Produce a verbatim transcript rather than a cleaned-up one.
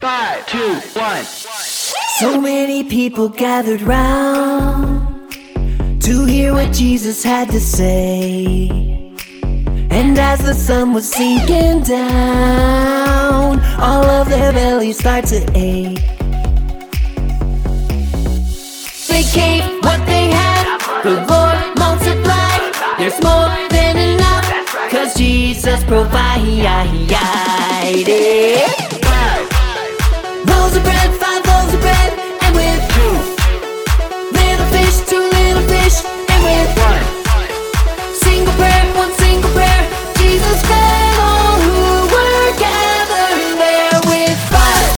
Five, two, one. So many people gathered round to hear what Jesus had to say. And as the sun was sinking down, all of their bellies start to ache. They gave what they had, the Lord multiplied. There's more than enough, cause Jesus provided. Rolls of bread,